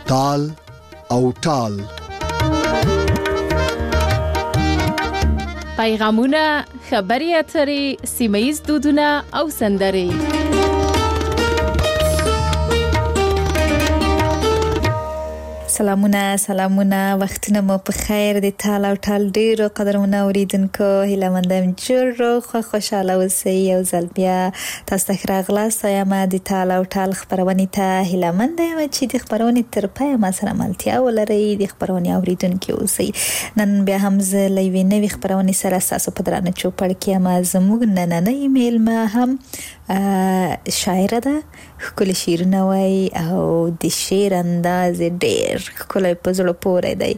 تال او ټال. پیغامونه، خبري اترې، سیمه‌ییز دودونه او سندرې. سلامونه وختونه مو په خیر دي. تال او ټال ډیرو قدرمنو اوریدونکو هیله مندم جوړ خوشاله اوسئ. یو ځل بیا تاسو ته راغلاست. یم د تال او ټال خبرونه ته هیله مندم چې د خبرونه تر پای ما سره ملتیا ولرئ. د خبرونه اوریدونکو اوسئ. نن بیا هم زه لوي نوې خبرونه سره تاسو په درانه چوپړ کې ما زموږ نننې ایمیل ما هم شاعره ده، ښکلي شعرونه وایي او د شعر انداز ډېر ښکلی په زړه پورې دی.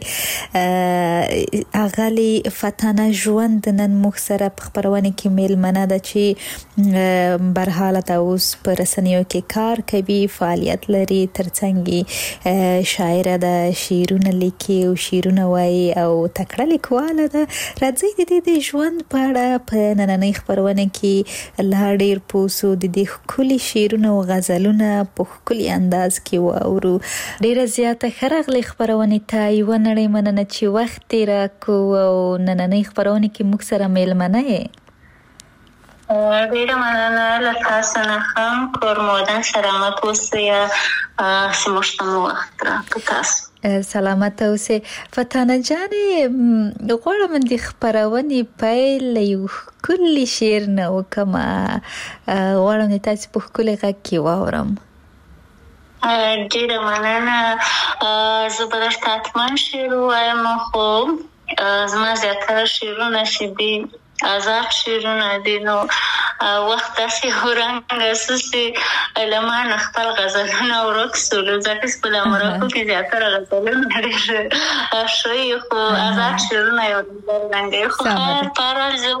اغلی فتانه ژوند نن موږ سره په خپرونه کې میلمنه ده چې برحاله ده اوس په رسنیو کې کار کوي، فعالیت لري، ترڅنګ شاعره ده، شعرونه لیکي او شعرونه وایي او تکړه لیکواله ده. راځئ د دې ژوند په اړه په نننۍ خپرونه کې لا ډېر پوسو د دې ښکلي شعرونه او غزلونه په ښکلي انداز کې واورو. ډېره زیاته ښه راغلې خپرونې ته. یوه نړۍ مننه چې وخت یې راکړو او نننۍ خپرونې کې موږ سره میلمنه یې. ډېره مننه له تاسو نه هم. کور مودن سلامت اوسئ چې موږ ته مو وخت راکړو. تاسو سلامت اوسئ. فتانه جانې غواړم د خپرونې پیل له یو ښکلي شعر نه وکړم. غواړم د تاسو په ښکلي غږ کې واورم. ډېره مننه. زه به درته حتما شعر ووایم، خو زما زیاتره شعرونه چې دي آزاد شعرونه دي، نو وخت داسې ورنګ اساسي لمن خپل غزلونه ورک سولو ځکه چې په امریکا کې زیاتره غزلونه ډېر شوي، خو آزاد شعرونه یو رنګ خو پارل زه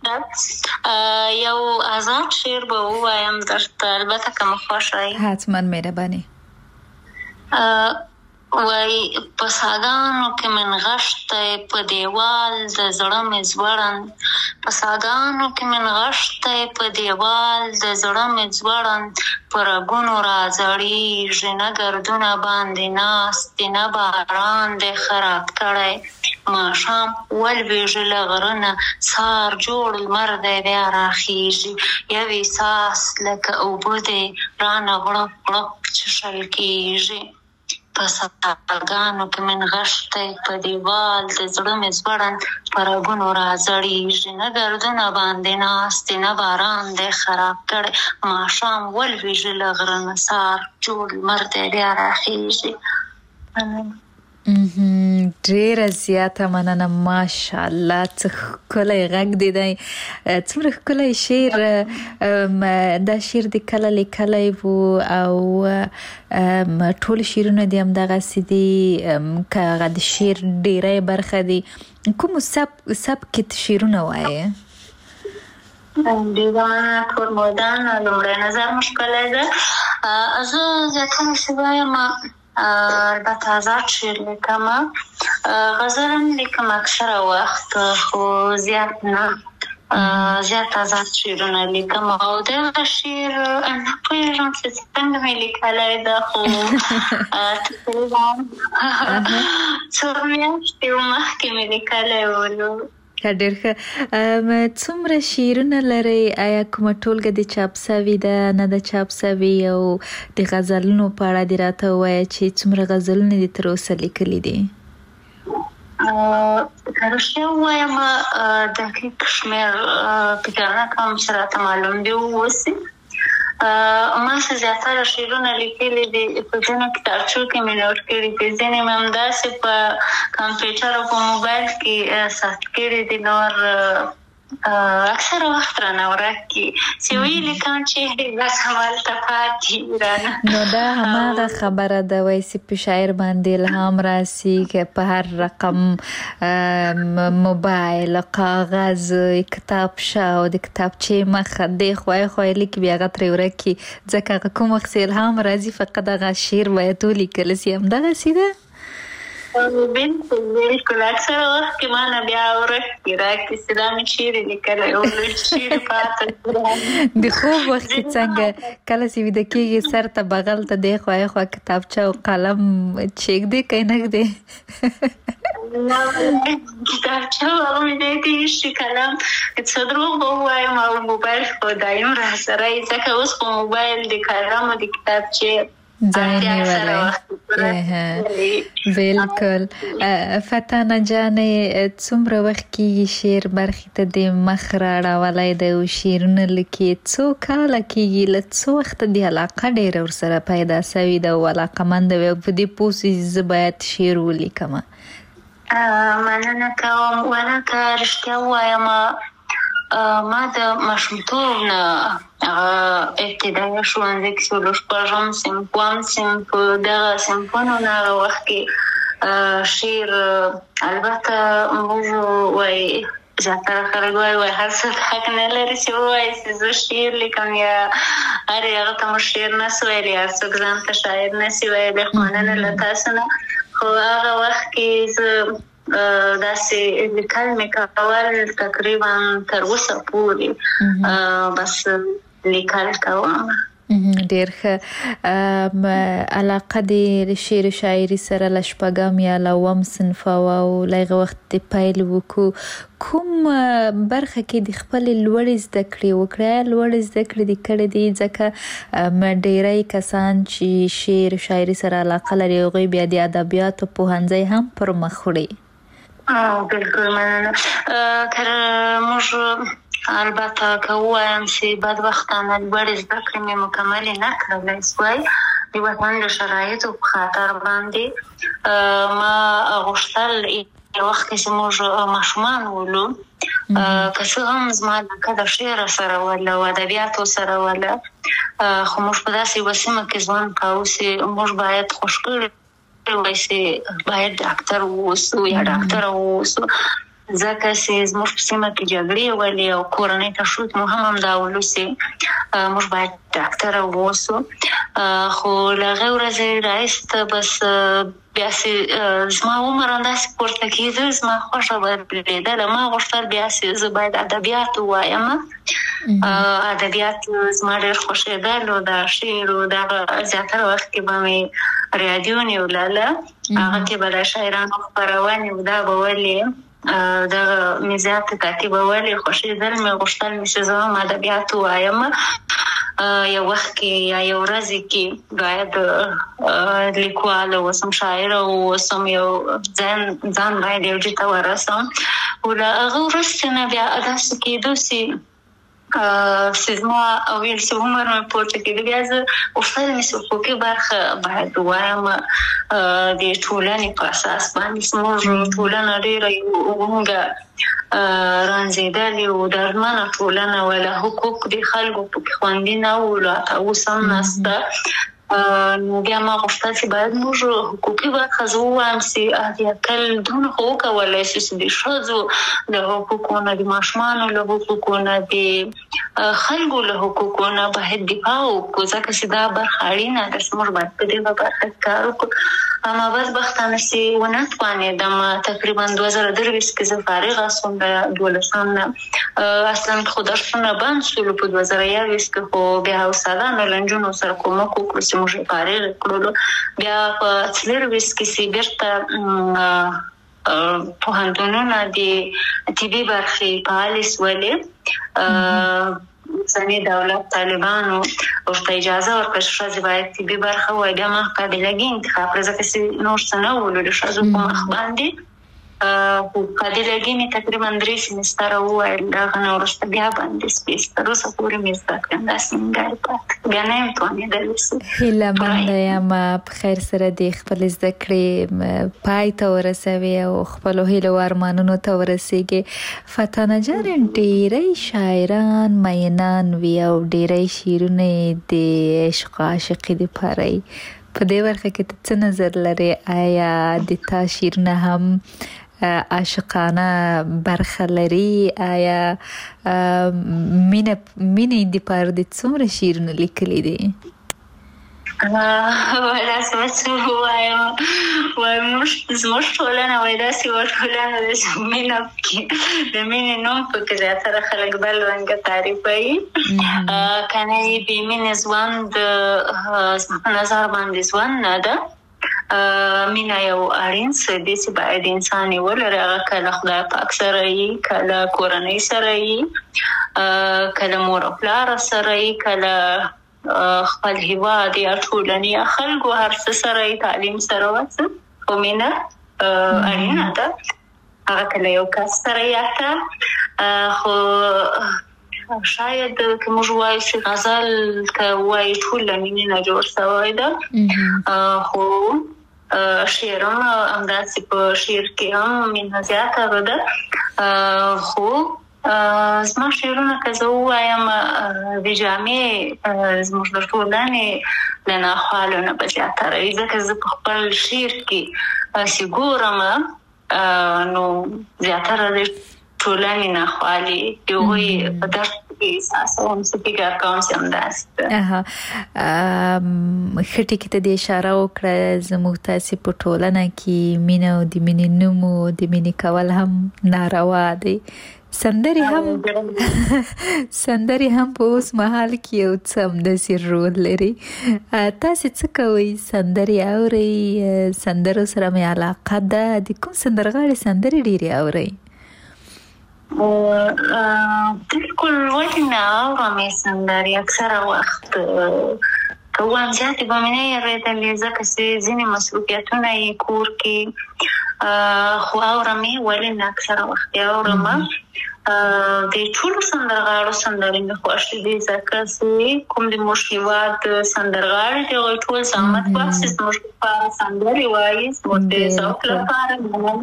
یو آزاد شعر به ووایم درته، البته که مو خوښه وي. حتما مهرباني. وای په ساګانو کې من غشته په دیوال د زړه مې ځوړند، په ساګانو کې من غشته په دیوال د زړه مې ځوړند، په رګونو راځړېږي نه ګردونه باندې ناست نه باران دې خراب کړی، ماښام ولوېږي له غره نه سهار جوړ لمر دی بیا راخیږي، یو احساس لکه اوبه دی رانه غړپ غړپ څښل کېږي. په ساګانو کې من غشتی په دیوال د زړه مې ځوړند، په رګونو راځړېږي نه ګردونه باندې ناست نه باران دی خراب کړی، ماښام ولوېږي له غره نه سهار جوړ لمر دی بیا راخیږي. ډیره زیاته مننه. ماشاءالله څه ښکلی غږ دی. څومره ښکلی شعر. دا شعر د کله لیکلی و او ټول شعرونه دي همدغسې دي که هغه د شعر ډیری برخه دي. کوم سبک شعرونه وایې؟ ډېره مننه. کور مودن لومړی نظر مو ښکلی ده. زه زیاتره چې وایم البته آزاد شعر لیکم، غزل هم لیکم اکثره وخت، خو زیات نه، زیات آزاد شعرونه لیکم. او دغه شعر نه پوهېږم چې څنګه مې لیکلی ده، خو تقریبا څو میاشتې مخکې مې لیکلی و. ډېر ښه. څومره شعرونه لرئ؟ آیا کومه ټولګه د چاپ سوي ده، نه د چاپ سوي؟ او د غزلونو په اړه دې راته ووایه چې څومره غزلونه دې تر اوسه لیکلي دي؟ که رښتیا ووایم دقیق شمېر فکر نه کوم چې راته معلوم دي واوسي. ما څه زیاتره شعرونه لیکلي دي، په ځینو کتابچو کې مې نوټ کړي دي، ځینې مې همداسې په کمپیوټر او په موبایل کې ثبت کړي دي، نور اکثره وخت رانه ورک کي چې ویلي کوم چې بس همالته پاتې رانه. نو دا هماغه خبره ده وایي چې په شاعر باندې الهام راسي که په هر رقم موبایل، کاغذ، کتابچه او د کتابچې مخه دی خوای لیکي بیا هغه ترې ورک کي، ځکه کوم وخت الهام راځي فقط هغه شعر باید ولیکل سي. همدغسې ده. بالکل اکثر وخت کې ما نه بیا ورکې راکې سلامي شعر لیکلی او شعر پاته د خوب وخت کې څنګه کله چې ویده کېږي سر ته بغل ته دی خوا خوا کتابچه او قلم چیږدې که نه ږدې کتابچه هغه مې دی تېر قلم څه دروغ به ووایم او موبایل خو دایم را سره یې ځکه اوس خو موبایل د قلم او د کتابچې ځای نیولی بالکل. فتانه جانې څومره وخت کېږي شعر برخې ته د مخ راړولی دی او شعرونه لیکي؟ څو کاله کېږي؟ له څو وخته د علاقه ډېره ورسره پیدا سوې ده او علاقمنده وې او په دې پوه سوې زه باید شعر ولیکمه؟ مننه کوم. ولکه رښتیا ووایم ما د ماشومتوب نه ابتدایي ښوونځي کې څلور شپږم صنف اووم صنف په دغه صنفونو نه هغه وخت کې شعر البته موږ وایي زیاتره خلک وایي هر څه حق نه لري چې ووایي چې زه شعر لیکم یا هر هغه ته موږ شعر نه سو ویلی هر څوک ځان ته شاعر نه سي ویلی خو مننه له تاسو نه خو هغه وخت کې زه داسې لیکل مې کول تقریبا تر اوسه پورې بس لیکل کوم. ډېر ښه. علاقه د شعر و شاعري سره له شپږم یا له اووم صنفه وه او له هغه وخت د پیل وکړو. کوم برخه کې د خپلې لوړې زده کړې وکړې؟ لوړې زده کړې دې کړې دي ځکه ډېری کسان چې شعر و شاعري سره علاقه لري هغوی بیا د ادبیاتو پوهنځی هم پر مخ وړي. بالکل مننه. که موږ البته که ووایم چې بدبختانه لوړې زده کړې مې مکملې نه کړلی سوی د وطن د شرایطو په خاطر باندې ما غوښتل یو وخت کې چې موږ ماشومان ولو که څه هم زما علاقه د شعر سره وله او ادبیاتو سره وله خو موږ په داسې یوه سیمه کې ژوند کوو چې موږ باید خوش کړي وای چې باید ډاکټر واوسو یا ډاکټره واوسو ځکه چې زموږ په سیمه کې جګړې ولې او کورنۍ تشویق مو هم همدا ولو چې موږ باید ډاکټره واوسو خو له هغې ورځې راایسته بس بیا چې زما عمر همداسې پورته کېده زما خوښه بدلېدله ما غوښتل بیا چې زه باید ادبیات ووایم ادبیات زما ډېر خوښېدل او د شعر او دغه زیاتره وخت کې به مې راډیو نیولاله هغه کې به د شاعرانو خپرونې دا به ولې دغه مې زیاته تعقیبولې خوښېدل مې غوښتل مې چې زه هم ادبیات ووایم یو وخت کې یا یو ورځ کې باید لیکواله اوسم شاعره اوسم یو ځان باید یو ځای ته ورسم او له هغه وروسته نه بیا داسې کېدو چې زما ویل چې عمر مې پورته کېده بیا زه غوښتل مې چې حقوقي برخه باید ووایم د ټولنې په اساس باندې زموږ ټولنه ډېره ونګه رانځېدلې او دردمنه ټولنه وله حقوق د خلکو پکې خوندي نه وو لا اوس هم نشته نو بیا ما غوښتل چې باید موږ حقوقي برخه زه ووایم چې حداقل دونه خو وکولی شو چې د ښځو له حقوقو نه د ماشومانو له حقوقو نه د خلکو له حقوقو نه باید دفاع وکړو ځکه چې دا برخه اړینه ده چې موږ باید په دې برخه کې کار وکړو اما بدبختانه چې ونه توانېدم تقریبا 2023 کې زه فارغه شوم د 12 نه اصلا خو درسونه بند شول په 2021 کې خو بیا حوصله نه له نجونو سره کومک وکړو چې موږ فارغ کړو بیا په 2023 کې چې بیرته پوهنتونونه د طبي برخې فعالې شولې ځینې دولت طالبانو ورته اجازه ورکړه چې ښځې باید طبي برخه ووایي بیا ما قابلګي انتخاب کړه ځکه چې نور څه نه ولو د ښځو په مخ باندې خو قابلګي مې تقریبا 3 سیمستره وویل د هغه نه وروسته بیا باندې سپیس تر اوسه پورې مې زده کړم داسې نیمګړی پاتې بیا نه یم توانېدلی هیله منده یم په خیر سره د خپلې زده کړې پای ته ورسوي او خپلو هیلو او ارمانونو ته ورسېږي. فتانه جان ډېری شاعران مینان وي او ډېری شعرونه د عشق او عاشقي دپاره وي په دې برخه کې ته څه نظر لرې؟ آیا د تا شعرونه هم عاشقانه برخه لري؟ آیا مینې دپاره د څومره شعرونه لیکلي دي؟ ولا سمعت ومش ټولنه وای داسې ټولنه د مینه کې د مینې نوم پکې زیاتره خلک بل رنګه تعریفوي کنه بې مینې ژوند نظر باندې ژوند نه ده مینا یو اړین څه دی چې باید انسان یې ولري هغه کله خدای پاک سره یې کله کورنۍ سره یې کله مور او پلار سره یې کله خپل هیواد یا ټولنې خلکو هر څه سره تعلیم سره وڅ او مینا اړینه ده هغه کله یو کس سره یاته خو شاید که موږ وایو چې غزل که وایي ټول له مینې نه جوړ شوی ده خو شعر هم همداسې په شعر کې هم مینه زیاته ده خو زما شعرونه که زه ووایم د جامع زموږ د ټولنې له ناخوالو نه به زیاتره وي ځکه زه په خپل شعر کې چې ګورم نو زیاتره د ټولنې ناخوالي د هغوی په درد کې احساسوم څه فکر کوم چې همداسې ده ښه ټکي ته دې اشاره وکړه زموږ تاسې په ټولنه کې مینه او د مینې نوم او د مینې کول هم ناروا دی سندرې هم په اوس مهال کې یو څه همداسې رول لري تاسې څه کوئ سندرې اورئ سندرو سره مې علاقه ده د کوم سندرغاړي سندرې ډېرې اورئ بالکل ولې نه اورم سندرې اکثره وخت که وایم زیاتې به مې نه اورېدلې ځکه چې ځینې مصروفیتونه یې کور کې خو اورم یې ولې نه اکثره وخت یې اورم د ټولو سندرغاړو سندرې مې خوښ دي ځکه چې کوم د موږ هېواد سندرغاړي دي هغوی ټول زحمت باسي زموږ لپاره سندرې وایي زموږ د ذوق لپاره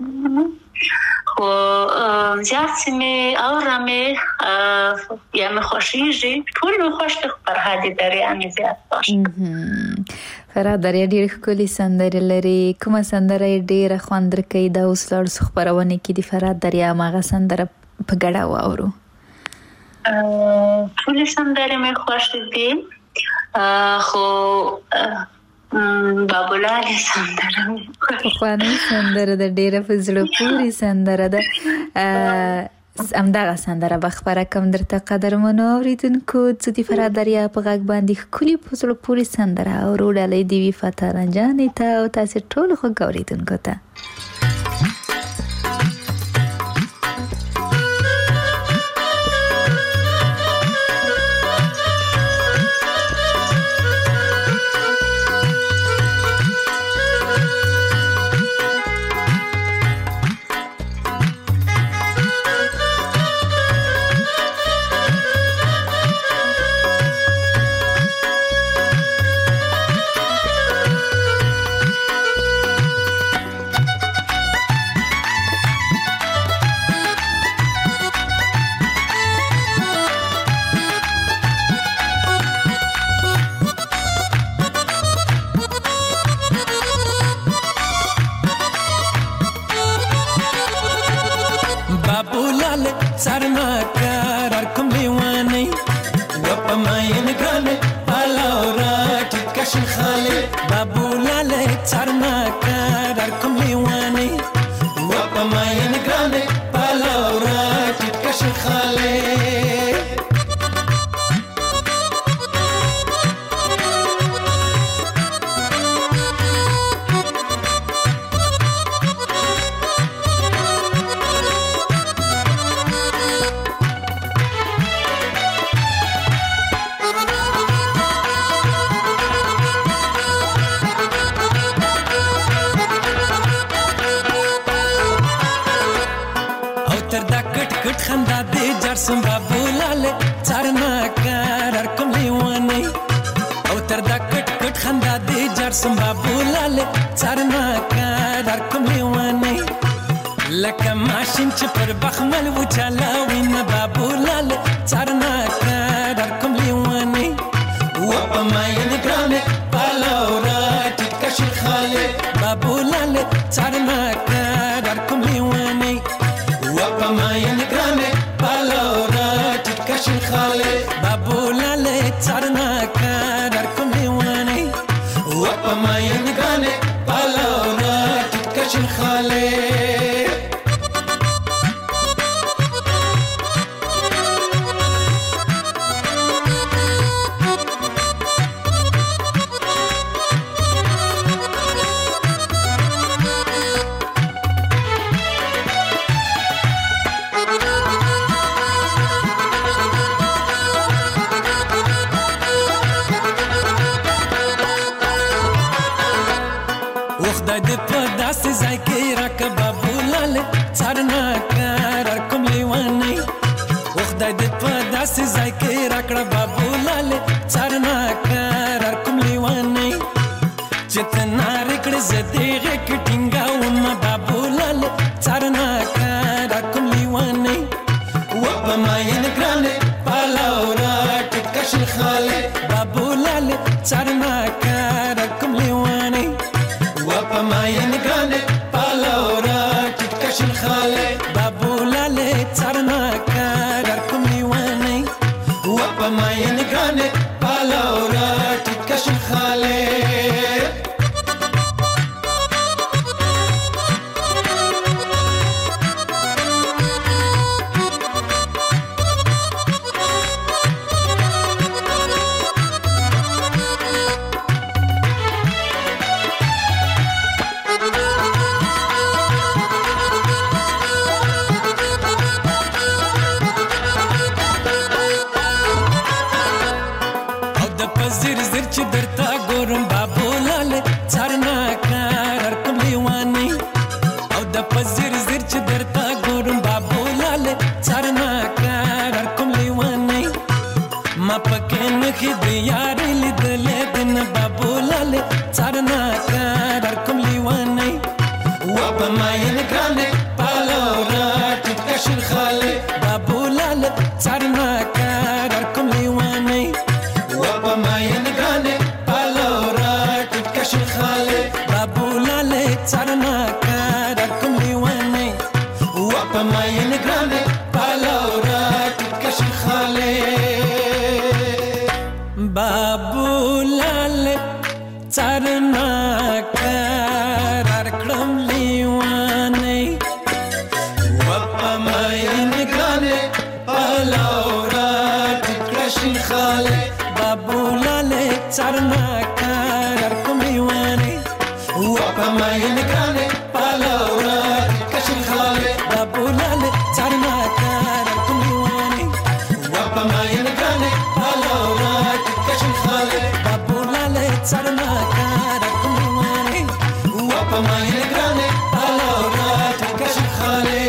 خو زیات چې مې اورم یا مې خوښېږي ټول مې خوښ دي خو فرهاد دریا مې زیات خوښ فرهاد دریا ډېرې ښکلې سندرې لري کومه سندره یې ډېره خوند درکوي دا اوس لاړو خپرونې کې د فرهاد دریا هماغه سندره په ګډه واورو ټولې سندرې مې خوښ دي خو بابولالې سندره پخوانۍ سندره ده ډېره په زړه پورې سندره ده همدغه سندره به خپره کړم درته قدرمنو اورېدونکو زه د فرهاد دریا په غږ باندې ښکلې په زړه پورې سندره اورو ډالۍ دې وي فتح رنجانې ته او تاسې ټولو خوږ اورېدونکو ته وپماینګانې پالوره کشن خاله خدای دې په داسې ځای کې راکړه بابولاله څارنه قرار کوم لیوانې خدای دې په داسې ځای کې راکړه بابولاله څارنه قرار کوم لیوانې چې ته نارې کړې زه دې غېږ کې ټینګاوم بابولاله څارنه قرار کوم لیوانې وپماین ګرانې پالوره کشن خاله بابولاله څارنه قرار کوم لیوانې وپماینګانې پالوره کشن خاله بابولاله څارنه قرار کوم لیوانې وپماینګانې پالوره کشن خاله زیر زیر چې درته ګورم بابولاله څارنه قرار کوم لیوانې او د پزیر زیر چې درته ګورم بابولاله څارنه قرار کوم لیوانې ما پکې نخې د یارې لیدلې د نه بابولاله څارنه قرار کوم لیوانې وپماینګانې پالوره کشن خاله بابولاله څارنه قرار کوم لیوانې وپماینګانې پالوره کشن خاله بابولاله څارنه قرار کوم لیوانې وپماینګانې پالوره کشن خاله بابولاله څارنه قرار کړم لیوانې وپماینګانې پالوره کشن خاله بابولاله څارنه قرار کوم لیوانې وپماینګانې پالوره کشن خاله بابولاله څارنه قرار کوم لیوانې وپماینګانې پالوره کشن خاله بابولاله څارنه قرار کوم لیوانې وپماینګانې پالوره کشن خاله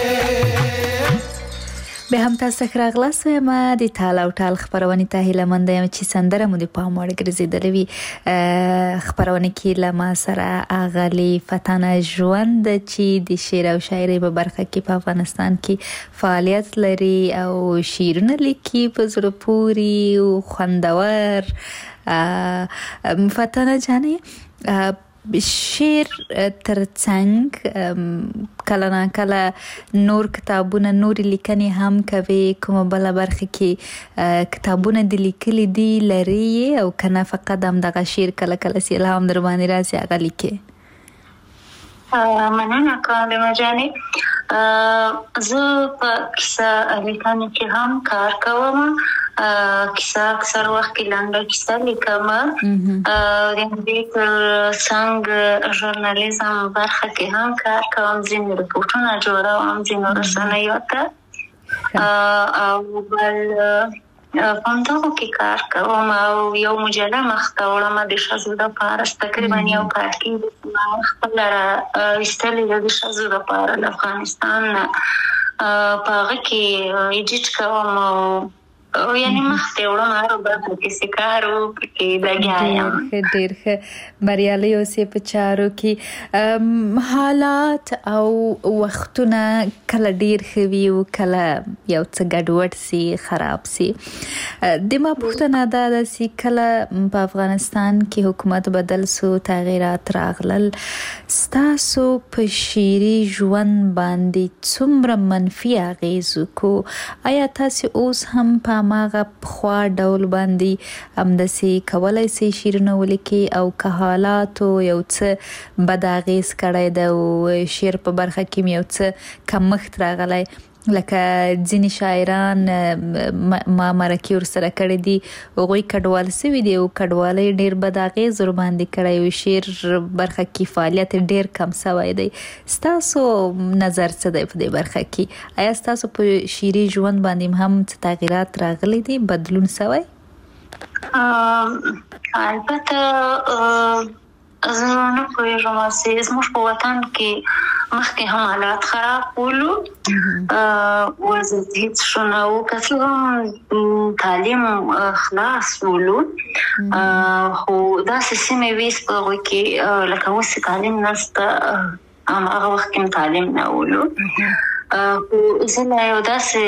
به هم تاسو ښه راغلاست یم د تال او ټال خبرونه ته هیله مند یم چې سندره مو د پام وړ ګرځېدلې وي خبرونه کې له ما سره اغلی فتانه ژوند چې د شعر او شاعرۍ په برخه کې په افغانستان کې فعالیت لري او شعرونه لیکي په زړه پورې او خوندور فتانه جانې شعر ترڅنګ کله نه کله نور کتابونه نور لیکنې هم کوي کومه بل برخه کې کتابونه د لیکلي دي لري او کنه فقط هم دغه شعر کله کله سي الهام در باندې راځي هغه لیکي مننه کالم جانې زه په کیسه لیکنه کې هم کار کوم کیسه اکثر وخت کې لنډه کیسه لیکم د دې تر څنګ ژورنالیزم برخه کې هم کار کوم ځینې رپورټونه جوړوم ځینې رسنیو ته او بل پانداغو کې کار کوم او یو مجله مخته وړم د ښځو لپاره تقریبا یو کال کې خپل ایستلې د ښځو لپاره د افغانستان په هغه کې ایډیټ کوم او یعنی مخته وړم هر برخه کې سکارو کې لګیا یم ډېر ښه بریالي اوسې په چارو کې حالات او وختونه کله ډېر ښه وي او کله یو څه ګډوډ سي خراب سي د ما پوښتنه دا ده چې کله په افغانستان کې حکومت بدل سو تغیرات راغلل ستاسو په شعري ژوند باندې څومره منفي اغېز وکړو آیا تاسو اوس هم په هماغه پخوا ډول باندې همداسې کولی سي شعرونه ولیکي او که حالاتو یو څه بد اغېز کړی ده او شعر په برخه کې یو څه کمښت راغلی لکه ځینې شاعران ما مرکې ورسره کړي دي هغوی کډوال سوي دي او کډوالۍ ډېر بد اغېز ورباندې کړی او شعر برخه کې فعالیت ډېر کم سوی دی. ستاسو نظر څه دی په دې برخه کې؟ آیا ستاسو په شعري ژوند باندې هم څه تغییرات راغلي دي، بدلون سوی؟ البته زه نه پوهېږم چې زموږ په وطن کې مخکې هم حالات خراب ولو وضع هیڅ ښه نه و، که څه هم تعلیم خلاص ولو خو داسې سیمې وې په هغوی کې لکه اوس چې تعلیم نشته هماغه وخت کې تعلیم نه ولو. خو زه لا یو داسې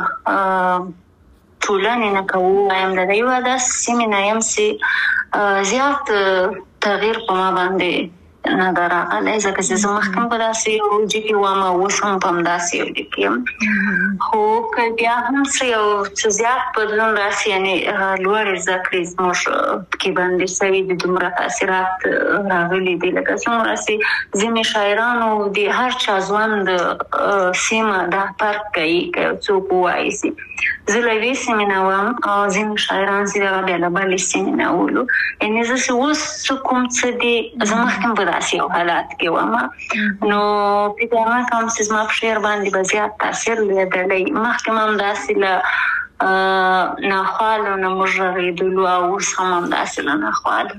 ټولنې نه که ووایم د یوه داسې سیمې نه یم چې زیات تغییر په ما باندې نه ده راغلی، ځکه چې زه مخکې په داسې یو وجه کې وم او اوس هم په همداسې یو وجه کې یم. خو که بیا هم څه یو څه زیات بدلون راسي، یعنې لوړې زده کړې زموږ کې باندې سوي دي، دومره تاثیرات راغلي دي لکه څومره چې ځینې شاعرانو د هر چا ژوند سیمه دا فرق کوي که یو څوک ووایي چې زه له یوې سیمې نه وم او ځینې شاعران چې دغه بیا له بلې سیمې نه ولو. یعنې زه چې اوس کوم څه دي زه مخکې په داسې یو حالات کې وم، نو فکر نه کوم چې زما په شعر باندې به زیات تاثیر لیدلی. مخکې هم داسې له ناخوالو نه موږ غږېدلو او اوس هم همداسې له ناخوالو.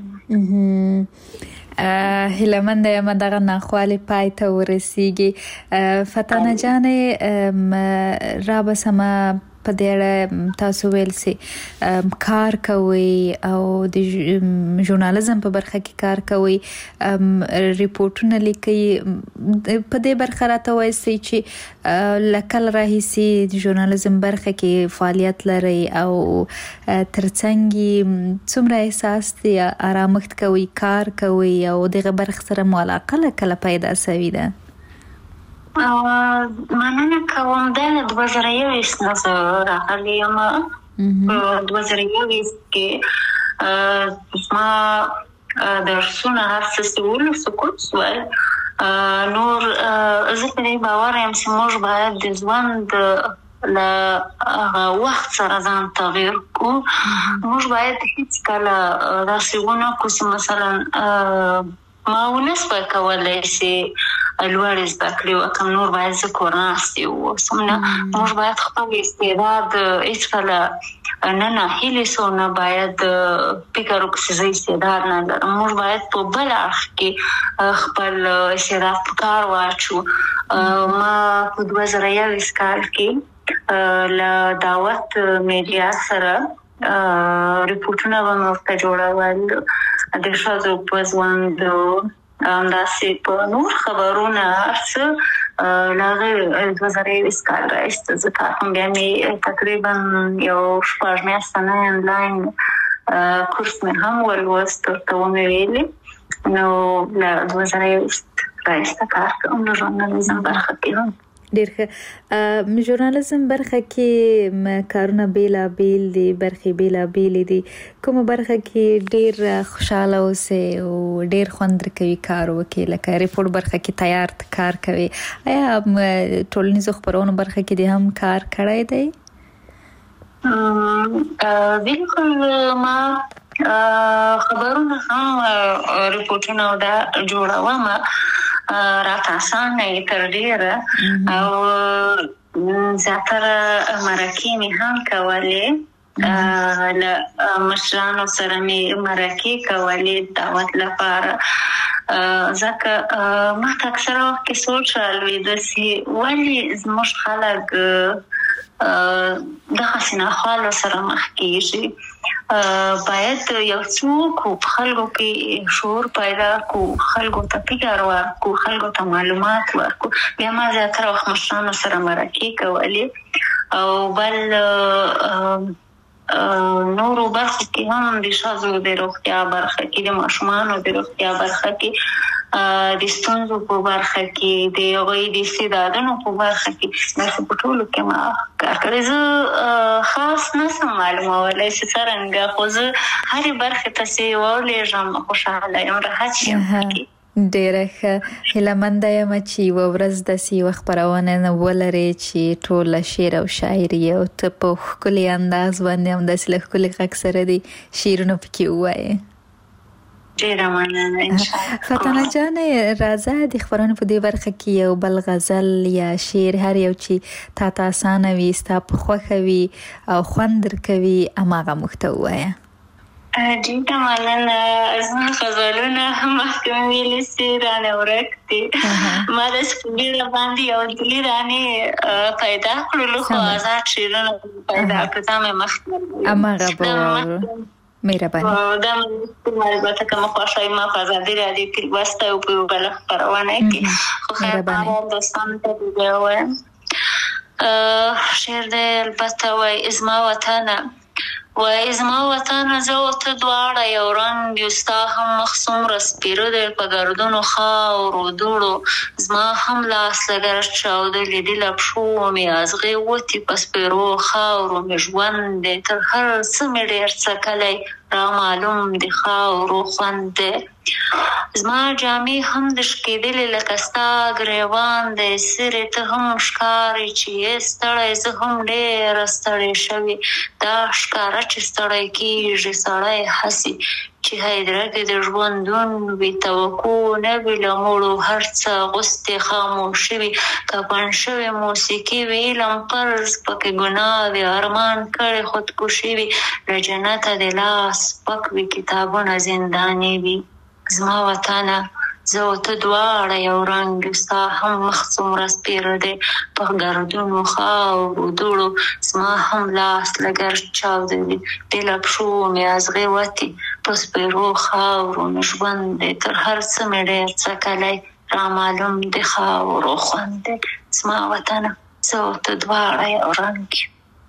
هیلهمنده یم دغه ناخوالې پای ته ورسیږي. فتانه جانې رابسمه په دې اړه تاسو ویل سي کار کوي او د ژورنالیزم په برخه کې کار کوي، ریپورټونه لیکي. په دې برخه راته وایي چې لکل راهیسي د ژورنالیزم برخه کې فعالیت لري او ترڅنګ څومره احساس دی آرامښت کوي، کار کوي او دغه برخه سره مو علاقه کله پیدا سوي ده؟ مننه کوم. دا 2021 نه زه راغلی یم. 2021 کې زما درسونه هر څه سوال سکوت سوال نور زه په دې باور یم چې موږ باید د ژوند له وخت سره ځان تغییر کړو. موږ باید هیڅ کله داسې ونه کړو چې مثلا ما ونسبه کولی چې لوړې زده کړې وکړم، نور باید زه کور ناستې واوسم. نه، موږ باید خپل استعداد هېڅکله نه ناهیلې سو، نه باید فکر وکړو چې زه استعداد نه لرم. موږ باید په بل اړخ کې خپل استعداد په کار واچو. ما په 2021 کال کې له دعوت میډیا سره ریپورټونه به مې ورته جوړول د ښځو په ژوند، همداسې په نور خبرونه هر څه. له هغې 2021 کال راهیسته زه کار کوم. بیا مې تقریبا یو 6 میاشته نه آنلاین کورس مې هم ولوست، ورته ومې ویلې. نو له 2021 راهیسته کار کوم د ژورنالیزم برخه کې هم. ډېر ښه. ژورنالیزم برخه کې کارونه بیلابیل دي، برخې بیلابیلې دي. کومه برخه کې ډېر خوشحاله اوسئ او ډېر خوند درکوي کار وکړئ؟ لکه ریپورټ برخه کې تیار کار کوي، آیا ټولنیزو خپرونو برخه کې دې هم کار کړی دی؟ بالکل. ما خبرونه هم ریپورټونه دا جوړوم، راته اسانه یې تر ډېره، او زیاتره مرکې مې هم کولې. له مشرانو سره مې مرکې کولې دعوت لپاره. ځکه ما ته اکثره وخت کې سوچ رالوېده چې ولې زموږ خلک دغسې ناخوالو سره مخ کېږي. باید یو څوک په خلکو کې شعور پیدا کړو، خلکو ته فکر ورکړو، خلکو ته معلومات ورکړو. بیا ما زیاتره وخت مشرانو سره مرکې کولې. او بل نورو برخو کې هم د ښځو د روغتیا برخه کې، د ماشومانو د روغتیا برخه کې، د ستونزو په برخه کې، د هغوی د استعدادونو په برخه کې، داسې په ټولو کې ما کار کړی. زه خاص نشم معلومولی چې څرنګه، خو زه هرې برخې ته چې ولېږم خوشحاله یم، راحت یم پکې. ډیره ښه. هیلهمنده یم چې یوه ورځ داسې یوه خپرونه ولرې چې ټوله شعر او شاعري او ته په ښکلي انداز باندې همداسې له ښکلي غږ سره دې شعرونه پکې ووایې. ډیره مننه. انشاءالله. فتانه جانې راځه د خپرونې په دې برخه کې یو بل غزل یا شعر هر یو چې تا ته اسانه وي، ستا په خوښه وي او خوند درکوي، هماغه موږ ته ووایه. ډیره مننه. زما غزلونه مخکې مې ویلي چې رانه ورک دي. ما داسې په بیړه باندې یو درې دانې پیدا کړلو، خو آزاد شعرونه پیدا کړل. دا مې مخکې هماغه به واورو. مهرباني. دا مې البته کومه خوښوي ما په ازادي راډیو کې لوستی او په یوه بله خپرونه کې، خو خیر دوستانو ته دې ووایم. شعر دی البته وایي زما وطنه، وای زما وطن زه او ته دواړه یو رنګ یو، ستا هم مخ څومره سپېره دی په ګردونو خاورو دوړو، زما هم لاس لږ چاودلی دي له پښو مې ازغې وتې په سپېرو خاورو مې ژوند دی تر هر څه مې ډېر څکلی را معلوم د خاورو خوند دی. زما جامې هم د شکېدلې لکه ستا ګریوان دی، سرې ته هم ښکارې چې یې ستړی، زه هم ډېره ستړې شوې. دا ښکاره چې ستړی کېږي سړی هسې چې هدیره کې د ژوندون وي، توقع نه وي له مړو، هر څه غوستې خاموشي وي، کفن شوې موسیقي وي، علم فرض پکې ګناه وي، ارمان کړی خودکشي وي، له جنته د لاس پک وي، کتابونه زنداني وي. زما وطنه زه او ته دواړه یو رنګ یو، ستا هم مخ څومره سپېره دی په ګردونو خاورو دوړو، زما هم لاس لږ چاودلی دی له پښو مې ازغې وتې په سپېرو خاورو مې ژوند دی تر هر څه مې ډېر څکلی را معلوم د خاورو خوند دی. زما وطنه زه او ته دواړه یو رنګ یو.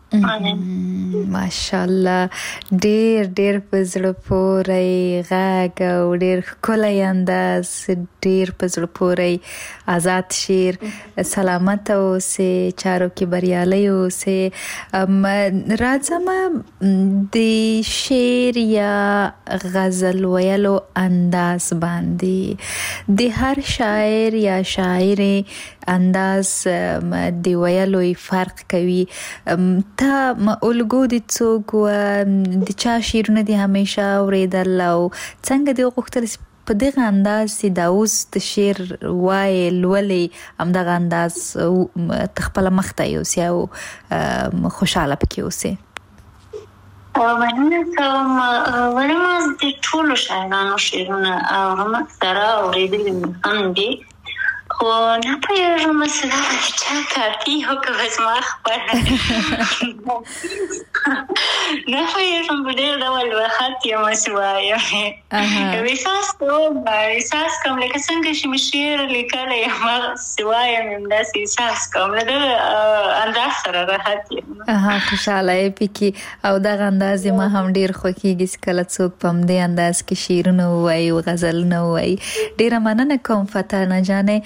ماشاءالله ډېر ډېر په زړه پورې غږ او ډېر ښکلی انداز، ډېر په زړه پورې آزاد شعر. سلامت اوسې، چارو کې بریالی اوسې. راځم د شعر یا غزل ویلو انداز باندې د هر شاعر یا شاعر انداز د ویلو فرق کوي. تا الګو د څوک و د چا شعرونه دي همیشه اورېدل او څنګه دې وغوښتل په دغه انداز چې دا اوس د شعر وایې لولې همدغه انداز ته خپله مخته یوسې او خوشحاله پکې اوسې؟ مننه کوم. ولې ما د ټولو شاعرانو شعرونه اورم، اکثره اورېدلي مې هم دي، خو نه پوهېږم چې دا د چا کاپي او که به زما خپله نه پوهېږم په ډېر ډول وخت یم چې وایم احساس کوم لکه څنګه چې مې شعر لیکلی یم هغسې وایم همداسې احساس کوم، له دغه انداز سره راحت یم. خوشحاله یې پکې او دغه انداز یې ما هم ډېر خوښېږي چې کله څوک په همدې انداز کې شعرونه ووایي او غزلونه ووایي. ډېره مننه کوم فتانه جانې.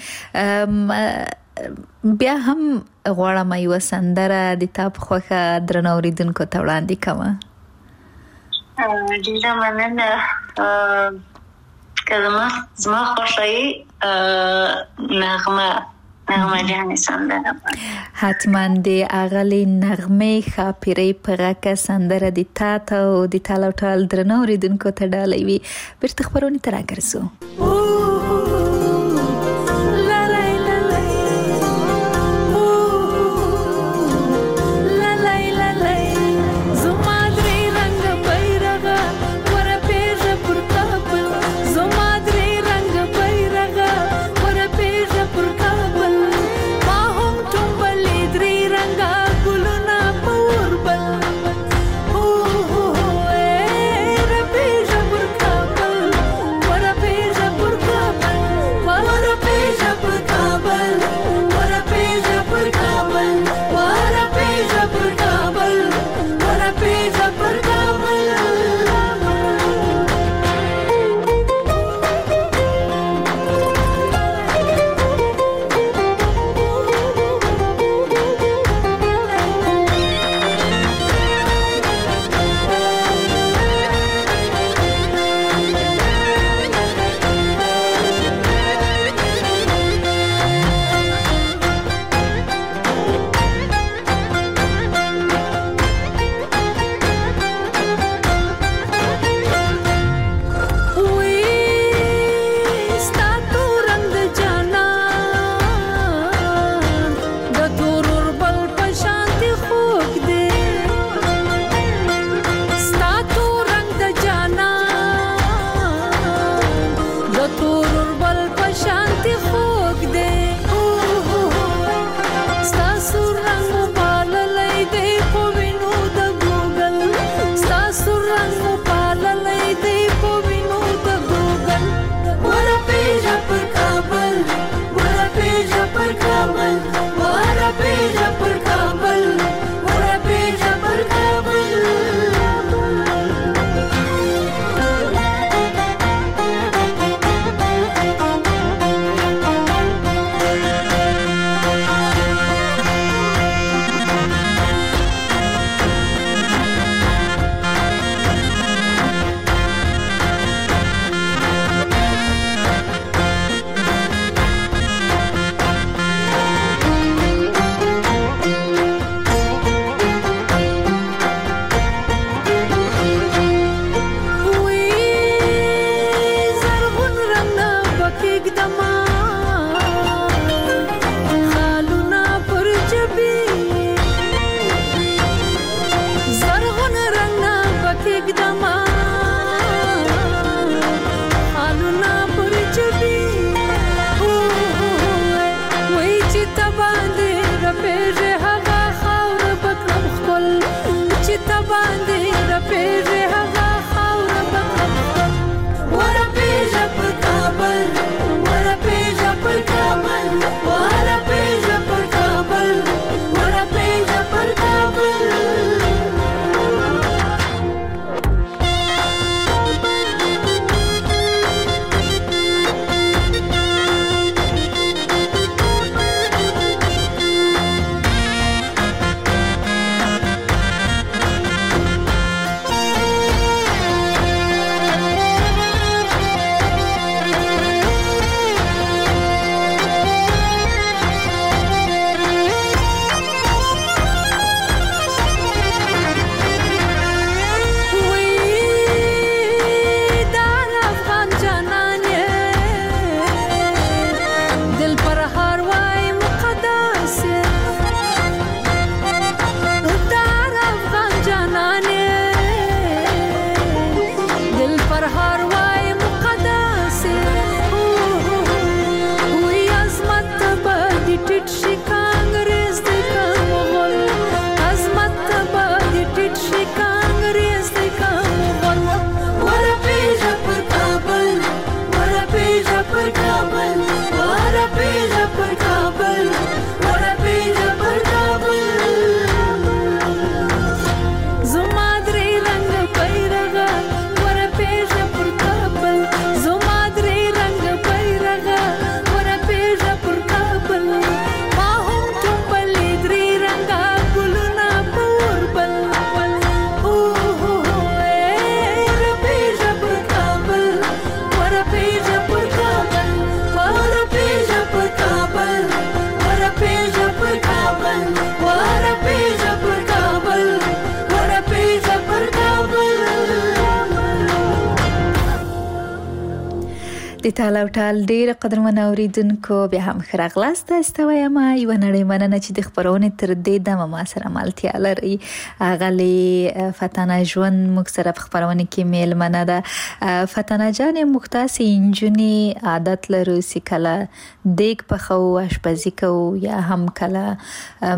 بیا هم غواړم یوه سندره د تا په خوښه درنو اورېدونکو ته وړاندې کړمه. ډېره مننه. که زما خوښه یې نغمه جانې سندره حتما د اغلې نغمې ښاپیرۍ په غږ سندره د تا ته او د ټال او ټال درنو اورېدونکو ته ډالۍ وي. بېرته خپرونې ته راګرځو. Purka د تاله او ټال ډیر قدرمن اوریدونکو بیا هم ښه راغلاست. استوایم یو نړۍ مننه چې د خبرونې تر دې دمه ما سره مالتیا لري. غلي فتانه ژوند موږ سره په خبرونه کې میلمنه ده. فتانه جان مختاس انجونی عادت لرو چې کله دیګ پخو آشپزي کوو یا هم کله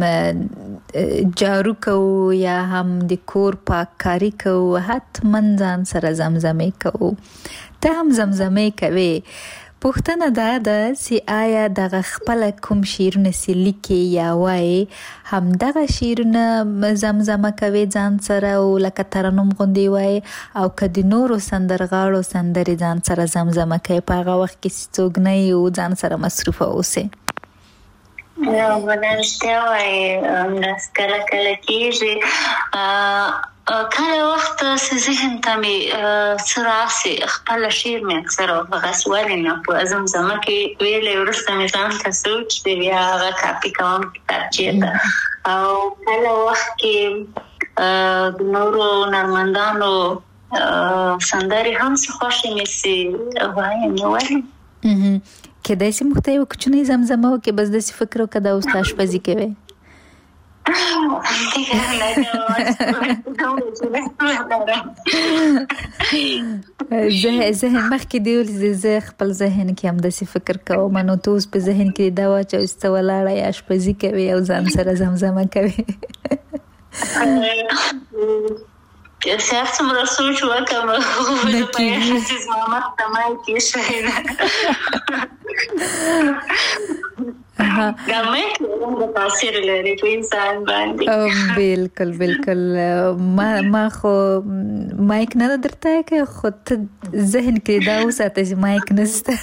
جارو کوو یا هم د کور پاککاری کوو، حتما ځان سره زمزمې کوو. ته هم زمزمې کوي. پوښتنه ده چې آیا دغه خپل کوم شعرونه چې لیکي یا وایي هم دغه شعرونه زمزمه کوي ځان سره او لکه ترنم غوندې وایي، او که د نورو سندرغاړو سندرې ځان سره زمزمه کوي په هغه وخت کې چې څوک نه یې او ځان سره مصروفه اوسئ؟ رښتیا وایي، کله کله کېږي کله وخت چې ذهن ته مې څه راسي خپل شعر مې اکثره هغسې ولې نه په زمزمه کې ویلی، وروسته مې ځان ته سوچ دی بیا هغه کاپي کوم کتابچې ته. او کله وخت کې د نورو نرمندانو سندرې هم څه خوښې مې چې وایم نو ولې کېدای شي موږ ته یو کوچنۍ زمزمه وکړې، بس داسې فکر وکړه دا اوس ته آشپزي کوې. ذهن مخکې دی ولې زه خپل ذهن کې هم داسې فکر کوم، نو ته اوس په ذهن کې دا واچوه چې ته ولاړه آشپزي کوې او ځان سره زمزمه کوې. سیار څومره سوچ وکم د پیښه چې زما مخ ته مای کې شوی ده دا مایک د تاثیر لري په انسان باندې. بالکل بالکل. ما خو مایک نه درته که خو ته ذهن کې دا وساته چې مایک نسته.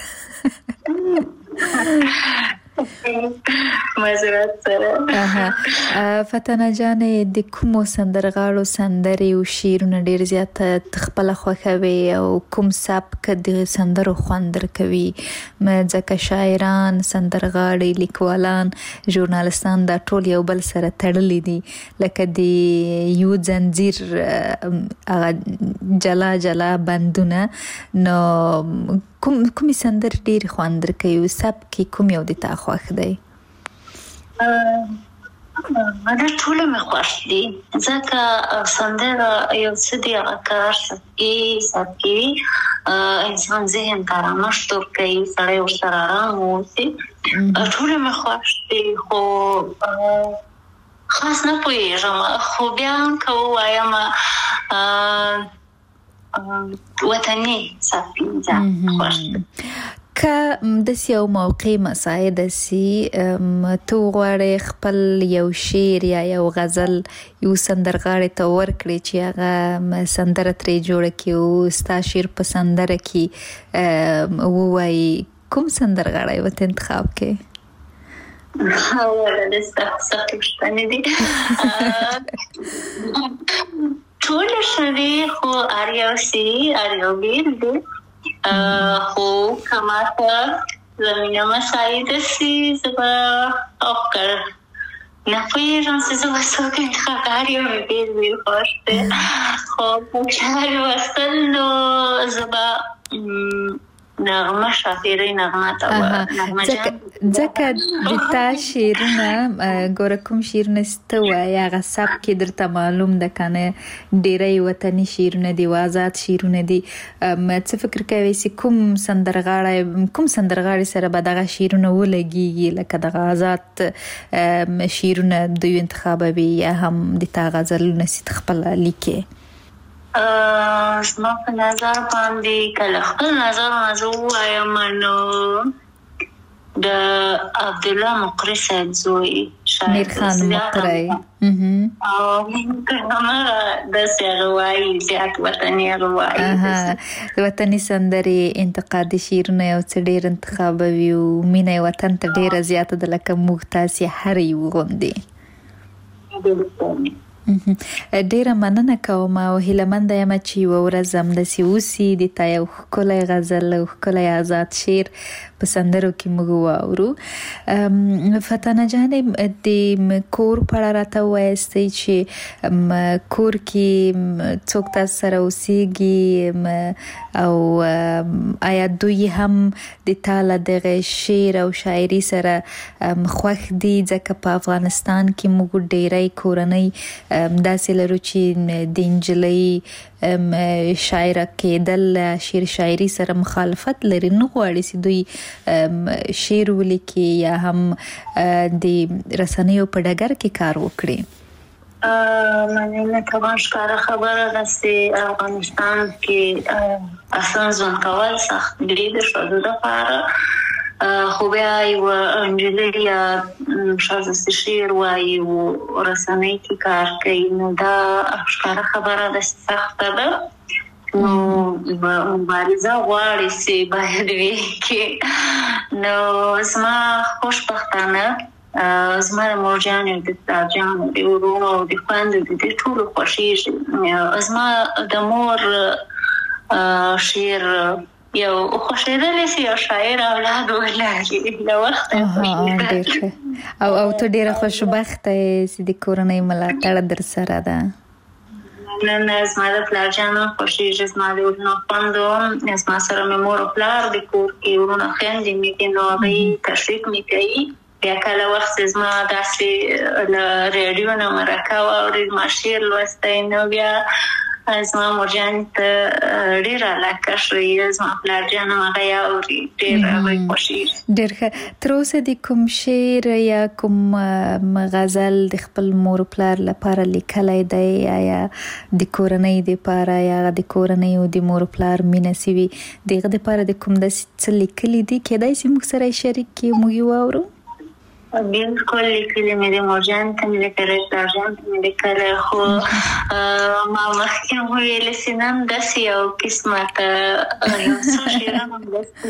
مزرات سره. فتانه جان د کومو سندرغاړو سندرې او شعرونه ډیر زیات خپل خوښوي او کوم سبک د سندرو خوند درکوي؟ ځکه شاعران، سندرغاړي، لیکوالان، ژورنالستان دا ټول یو بل سره تړلي دي لکه د یو زنجیر جلا جلا بندونه. نو کومې سندرې ډېرې خوند درکوي او سبک کوم یو د تا خوښ دی؟ دا ټوله مې خوښ دي ځکه سندره یو څه دی هغه کار سبکي انسان ذهن ته آرامښت ورکوي، سړی ورسره ارام واوسي. ټوله مې خوښ دي خو خاص نه پوهېږم، خو بیا هم که ووایم وطني سبکي خوښ دي. که داسې یو موقع مساعده سي ته وغواړې خپل یو شعر یا یو غزل یو سندرغاړي ته ورکړې چې هغه سندره ترې جوړه کړي او ستا شعر په سندره کې ووایي، کوم سندرغاړی به ته انتخاب کړې؟ اوله د سختې پوښتنې دي. ټول ښه دي خو هر یو بېل دي. خو که ماته زمینه مساعده سي زه به افکار نه پوهېږم چې زه به څوک انتخاب کړم، هر یو مې بېل خوښ دی. خو په کتاب لوستل نو زه به نغمه شافیري نغمه ته ځکه د تا شعرونه ګوره کوم شعرونه ته وایي هغه سبک درته معلوم ده که نه، ډېری وطني شعرونه دي او آزاد شعرونه دي. څه فکر کوي چې کوم سندرغاړي سره به دغه شعرونه ولګېږي لکه دغه آزاد شعرونه دوی انتخابوي یا هم د تا غزلونه چې ته خپله لیکې؟ زما په نظر باندې کله خپل نظرونه زه ووایم نو د عبدالله مقری صاحب زوی میرخان مقری داسې هغه وایي زیات وطني هغه وایي وطني سندرې انتقادي شعرونه یو څه ډېر انتخابوي او مینه وطن ته ډېره زیاته ده لکه موږ تاسې هر یو غوندې. ډیره مننه کوم او هیلهمنده یم چې یوه ورځ همداسې وسي د تا یو ښکلی غزل او ښکلی آزاد شعر په سندرو کې موږ واورو. فتانه جانې د کور په اړه راته ووایاستئ چې کور کې څوک تاسو سره اوسیږي او آیا دوی هم د تاله دغه شعر او شاعري سره خوښ دي؟ ځکه په افغانستان کې موږ ډیری کورنۍ داسې لرو چې د نجلۍ شاعره کېدل شعر شاعري سره مخالفت لري، نه غواړي چې دوی شعر ولیکي یا هم د رسنیو په ډګر کې کار وکړي. مننه کوم. ښکاره خبره ده چې افغانستان کې اصلا ځوان کول سخت دي د ښځو لپاره، خو بیا یو نجلۍ یا ښځه چې شعر وایي او رسنۍ کې کار کوي، نو دا ښکاره خبره ده چې سخته ده. نو مبارزه غواړي چې باید وي کې. نو زما خوشبختانه زما د مورجانې د پلارجانو د ورونو او د خویندو د ټولو خوښېږي. زما د مور شعر یو خوښېدلی چې یو شاعر اولاد ولري له وخته. او ته ډېره خوشبخته یې چې د کورنۍ ملاتړ در سره ده. نه زما د پلارجانو خوښېږي، زما د ورونو خویندو، زما سره مې مور او پلار د کور کې ورونه خویندې مې دي، نو هغوی تشویق مې کوي. بیا کله وخت زما داسې له ریډیو نه مرکه واوري زما شعر لوستی، نو بیا زما مورجانې ته ډېره علاقه شوي، زما پلارجان هم هغه یې اوري، ډېر هغوی خوښېږي. ډېر ښه. تر اوسه د کوم شعر یا کوم غزل د خپل مور پلار لپاره لیکلی دی؟ یا د کورنۍ دپاره یا د کورنۍ او د مور پلار مینه سوي دغه دپاره د کوم داسې څه لیکلي دي؟ کیدای شي موږ سره یې شریک کړي، موږ یې واورو. بالکل لیکلي مې د مورجان ته مې لیکلی، پلارجان ته مې لیکلی، خو ما مخکې هم وویلې چې نن داسې یو قسمته یو څو شعرونه هم داسې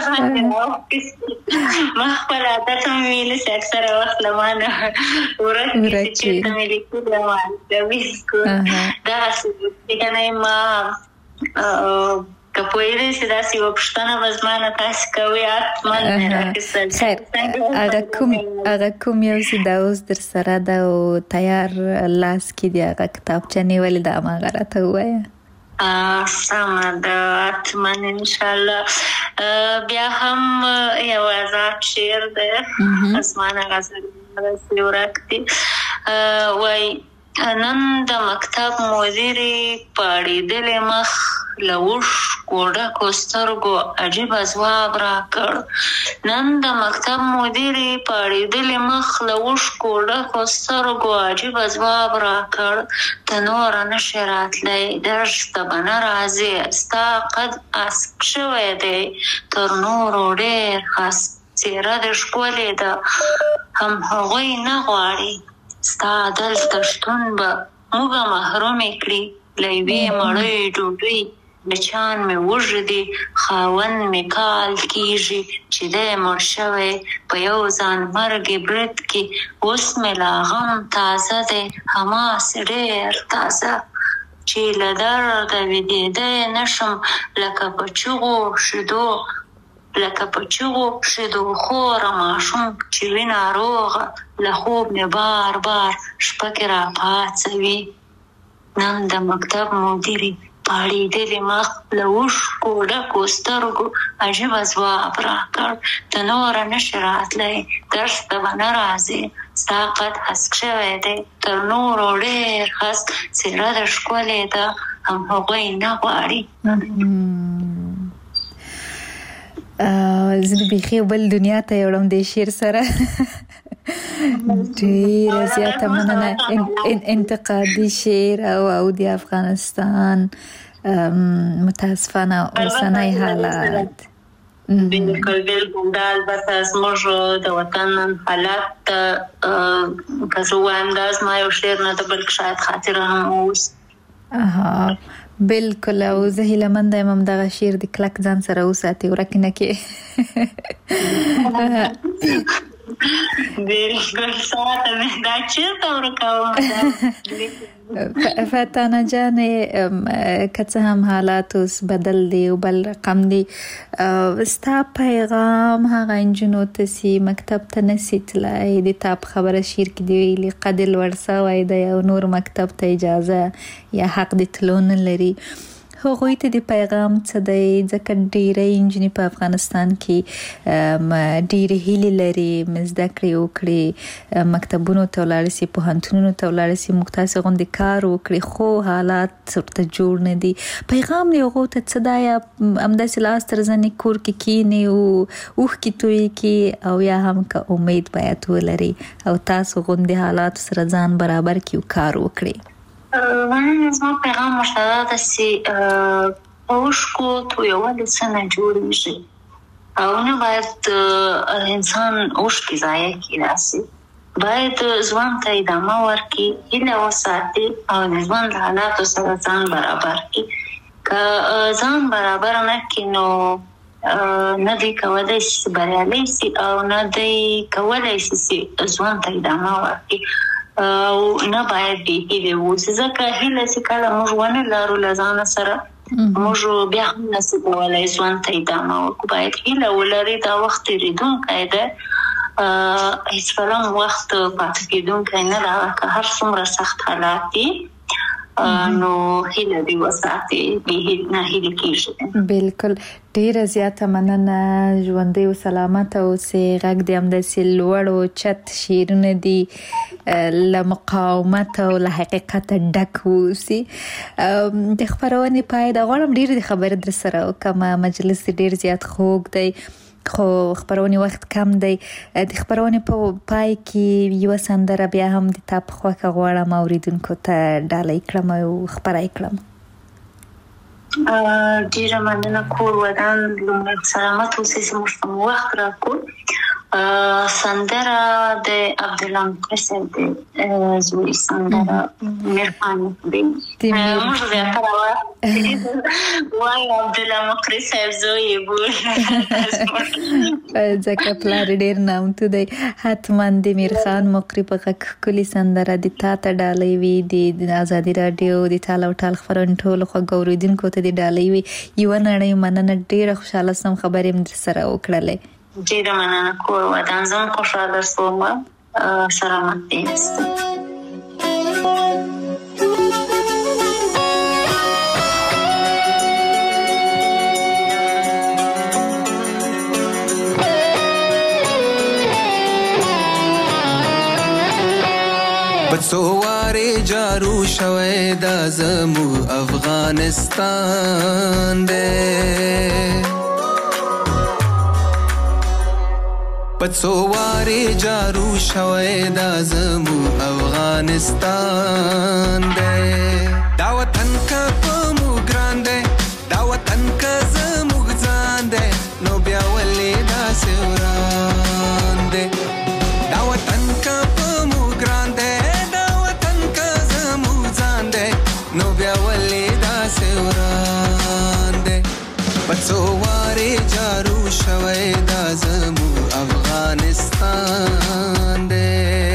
ما خپل عادت هم ویلې چې اکثره وخت له ما نه ورک دي چې چېرته مې لیکلي ما بالکل دغسې لیکنۍ ما که پوهېدی چې داسې یوه پوښتنه به زما نه تاسې کوئ حتما مې راخیستل. خیر، هغه کوم یو چې دا اوس در سره ده او تیار لاس کې دی هغه کتابچه نیولې ده هماغه راته ووایه. سمه ده، حتما انشاءالله. بیا هم یو آزاد شعر دی، اسمانه غزل داسې ورک دی، وایي نن د مکتب مدیرې پاړېدلې مخ له اوښکو ډکو سترګو عجیبه ځواب راکړ. نن د مکتب مدیرې پاړېدلې مخ له اوښکو ډکو سترګو عجیبه ځواب راکړ. ته نوره نشې راتلی، درس ته به نه راځې، ستا قد اسک شوی دی تر نورو ډېر ښه، څېره دې ښکلې ده هم هغوی نه غواړي، ستا دلته شتون به موږه محرومې کړي له یوې مړۍ ډوډۍ. بچیان مې وږدي، خاوند مې کال کېږي چې دی مړ شوی په یو ځان مرګې برید کې. اوس مې لا غم تازه دی، هماسې ډېر تازه، چې له درده ویدېدی نشم لکه په چغو شیدو خوره ماشوم چې وي ناروغه، له خوب مې بار بار شپه کې راپاڅوي. نن د مکتب مدیرې پاړېدلې مخ له اوښکو ډکو سترګو عجیبه ځواب راکړ. ته نوره نشې راتلی، درس ته به نه راځې، ستا قد هسک شوی دی تر نورو ډېر هسک، څېره دې ښکلې ده هم هغوی نه غواړي. زه د بیخي بل دنیا ته یوړم د شعر سره. ډېره زیاته مننه. انتقادي شعر او د افغانستان متاسفانه اوسنی حالات. بالکل دا البته زموږ د وطن حالات ته که زه ووایم دا زما یو شعر نه ده بلکې شاید خاطره هم اوس. بالکل. او زه هیلهمنده یم همدغه شعر د کلک ځان سره وساتې، ورک نه کړې. بالکل. ساعته مې دا چېرته ورکوم. فتانه جانې که څه هم حالات اوس بدل دی او بل رقم دی، ستا پیغام هغه نجونو ته چې مکتب ته نسي تللی، د تا په خبره شعر کې دی ویلي قد لوړ سوی دی او نور مکتب ته اجازه یا حق د تلو نه لري، هغوی ته د پیغام څه دی؟ ځکه ډېرې انجنې په افغانستان کې ډېرې هیلې لري، زده کړې وکړي، مکتبونو ته ولاړ سي، پوهنتونونو ته ولاړ سي، موږ تاسې غوندې کار وکړي، خو حالات ورته جوړ نه دي. پیغام یې هغو ته څه دی؟ همداسې لاس تر زنې کور کې کینې او اوښکې تویې کړي، او یا هم که امید باید ولري او تاسو غوندې حالات سره ځان برابر کړي او کار وکړي. من زما پیغام ورته دا ده چې په اوښکو تویول څه نه جوړېږي او نه باید انسان اوښکې ضایع کړي. داسې باید ژوند ته ادامه ورکړي، هیله وساتي او د ژوند له حالاتو سره ځان برابر کړي. که ځان برابر نه کړي نو نه دی کولی شي بریالی سي او نه دی کولی شي ژوند ته ادامه ورکړي او نه باید بې هیلې واوسي. ځکه هیله چې کله موږ ونه لرو له ځانه سره، موږ بیا هم نشو کولی ژوند ته ادامه ورکړو. باید هیله ولري، دا وخت تېرېدونکی دی، هېڅکله هم وخت پاتې کېدونکی نه ده. که هر څومره سخت حالات دي نو هیله دې وساتي، نه هیله کېږي. بالکل، ډیره زیاته مننه. ژوندی او سلامته اوسئ. غږ دې همداسې لوړ او چت شعرونه دي له مقاومت او له حقیقت ډک اوسي. د خپرونې پای د غواړم ډېرې د خبرې در سره وکړم. مجلس ډېر زیات خوږ دی خو خپرونې وخت کم دی. د خپرونې په پای کې یوه سندره بیا هم د تا په خوښه غواړم اوریدونکو ته ډالۍ کړم او خپره کړم. ډېره مننه. کور ودان لومړی سلامت اوسئ چې موږ ته مو وخت راکړو. سندره د عبدالله مقری صاحب د زوی سندره مهرباني کړئ. موږ زیاتره وایو عبدالله مقری صاحب زوی یې بولو ځکه پلار ډېر نامتو دی. حتما د میرخان مقری په غږ ښکلې سندره د تا ته ډالۍ وي. د ازادي راډیو د ټال او ټال خپرونې ټولو خوږو اورېدونکو ته د ډالۍ وي. یوه نړۍ مننه. ډېره خوشحاله سم خبرې مې در سره وکړلې. ډېره مننه. کور ودان زم خوشحاله شوم. سلامت دې یاست. بڅوارې جارو شوی دا زمو افغانستان دی، پڅوارې جارو شوی دا زمو افغانستان دی. دا وطن که په مو ګران دی، دا وطن که زموږ ځان دی، نو بیا ولې داسې وران دی. دا وطن که په مو ګران دی، دا وطن که زموږ ځان دی، نو بیا ولې داسې وران دی. پڅوارې جارو شوی دا زمو افغانستان دی.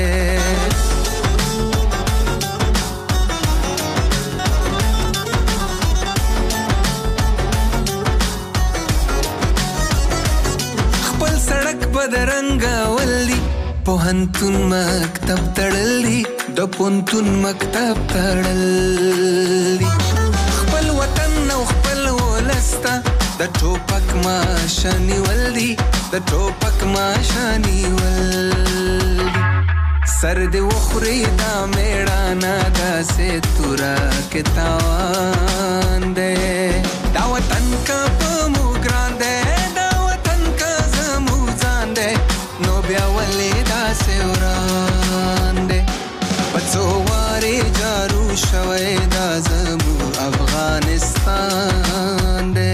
خپل سړک بدرنګه ولي، پوهنتون مکتب تړلی، د پوهنتون مکتب تړلی. خپل وطن او خپل ولسته د ټوپک ماشه نیول دي، د ټوپک ماشه نیول دي. سر دې وخوري دا میړانه داسې توره کې تاوان دی. دا وطن که په مو ګران دی، دا وطن که زموږ ځان دی، نو بیا ولې داسې وران دی. پڅوارې جارو شوی دا زموږ افغانستان دی.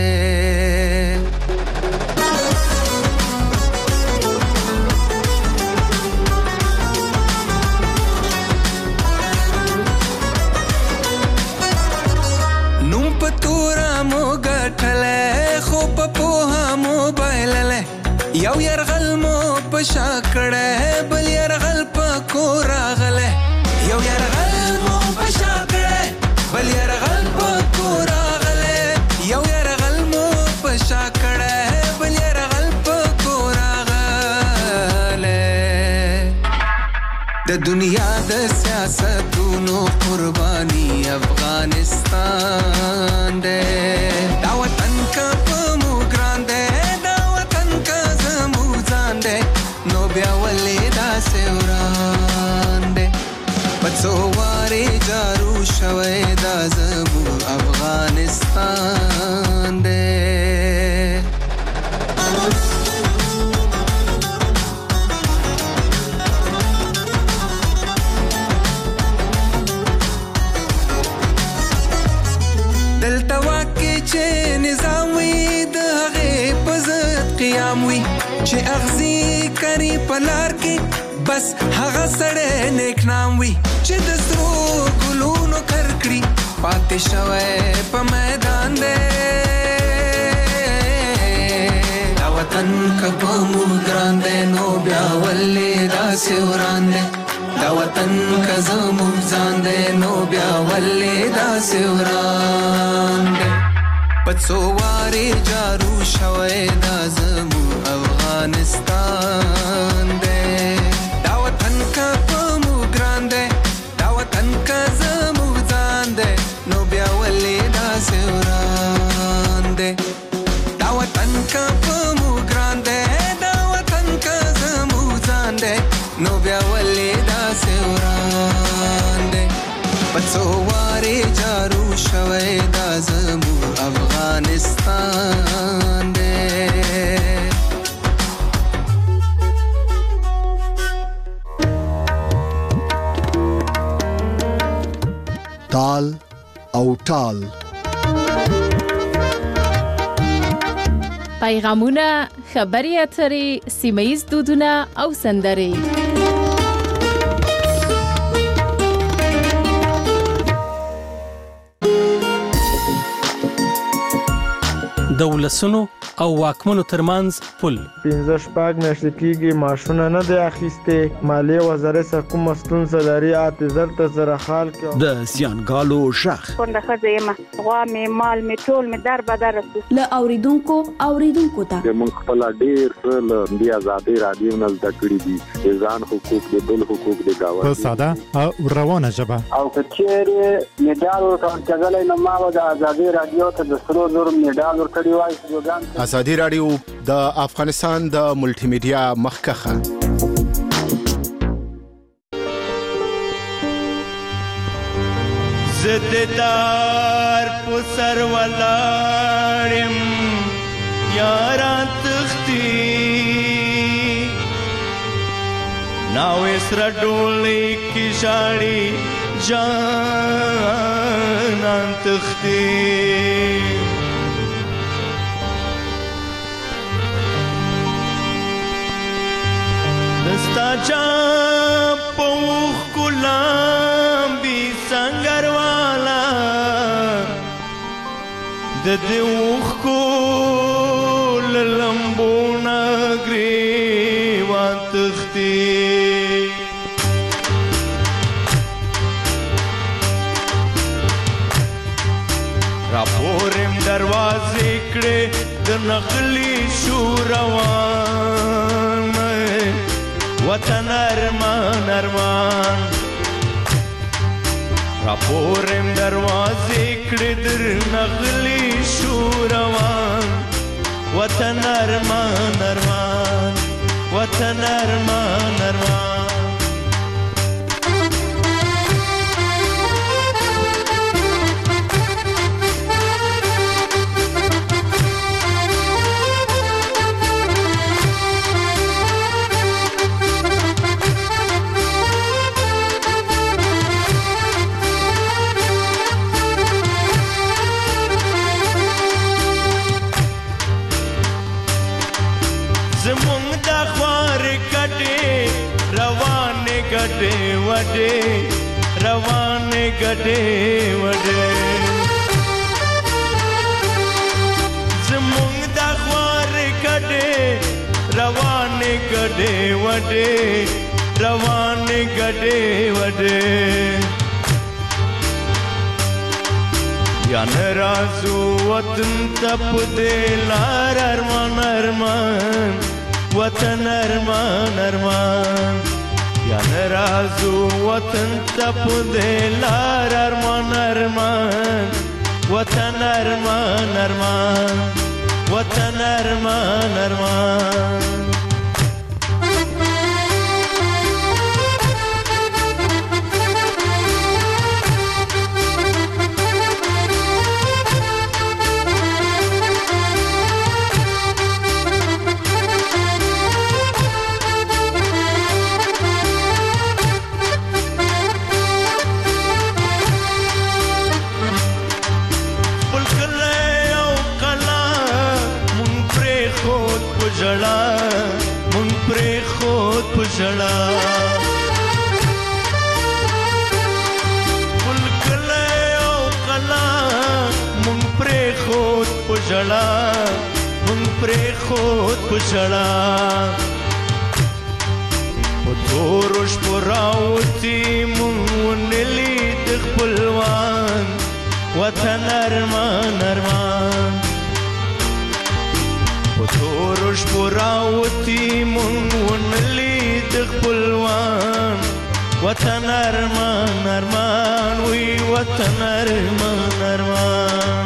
یو یرغل مو په شا کړه، بل یرغل په کور راغله. یو یرغل مو په شا کړه، بل یرغل په کور راغله. یو یرغل مو په شا کړه، بل یرغل په کور راغله. د د دنیا د سیاستونو قرباني افغانستان دی دا وطن که په مو ګران دی دا وطن که زموږ ځان دی نو بیا ولې داسې وران دی په څو وارې جارو شوی دا زموږ افغانستان دی دلته واکې چې نظام وي د هغې په ضد قیام وي چې اغزي کري په لار کې بس هغه سړی نیک نام وي چې د سرو ګلونو کرکړي پاتې شوی په میدان دی دا وطن که په موږ ګران دی نو بیا ولې داسې وران دی دا وطن که زموږ ځان دی نو بیا ولې داسې وران دی په څو وارې جارو شوی دا زموږ افغانستان دی دا وطن که په موږ ګران دی دا وطن که زموږ ځان دی نو بیا ولې داسې وران دی دا وطن که په موږ ګران دی دا وطن که زموږ ځان دی نو بیا ولې داسې وران دی په څو وارې جارو شوی دا زموږ افغانستان دی تال او ټال پیغامونه، خبرې اترې، سیمه ییز دودونه او سندرې. د ولسونو او واکمنو ترمنځ پل 15 میاشتې کېږي معاشونه نه دی اخیستې مالیې وزارت څخه کومه ستونزه لري اته زرته زره خال کې د زیانګالو شخ کونډه ښځه یم غوا مې مال مې ټول مې در بدر له اوریدونکو ته موږ خپل ډېر له دې آزادۍ رادیو نه زده کړي دي ځان حقوق د بل حقوق د گاوند په ساده او روانه ژبه او کچېره میډال ورکړل نو ما د آزادۍ رادیو ته د سرو زر میډال ورکړی وای ازادي رادیو د افغانستان د ملټي میډیا مخکخه زددار پسر ولارم یاران تختی ناو اسرا ډولې کی شاړي جانان تختی دستا چا پوخ کلام بی سنگر والا د دوخ کول لمبونا گریوان تختی راپورم دروازه کړه د نقلی شو روان وطن ارمان ارمان راپورم دروازه کړه در نقلی شو روان وطن ارمان ارمان وطن ارمان ارمان روانه گډه وډه زمونږ د خوار گډه روانه گډه وډه روانه گډه وډه یا نرازو وطن تپ دې لار ارمان ارمان وطن ارمان ارمان یا رازو وطن تپ دلار ارمان ارمان وطن ارمان ارمان وطن ارمان ارمان مون پرې خود پښړا ګل کله او کلا مون پرې خود پښړا مون پرې خود پښړا په تورش پراوتی مون نلی د خپلوان وطن ارمان ارمان تورش پراوتی مون لید خپلوان وطن ارمان ارمان وی وطن ارمان ارمان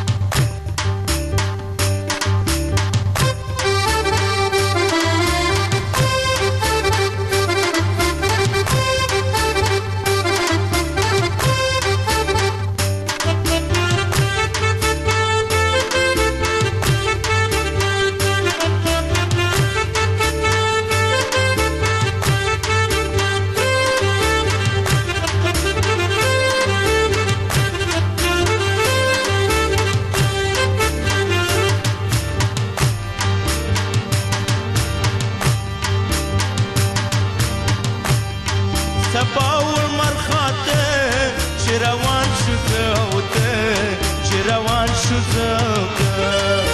سباول مرخاته چې روان شو زوته چې روان شو زوته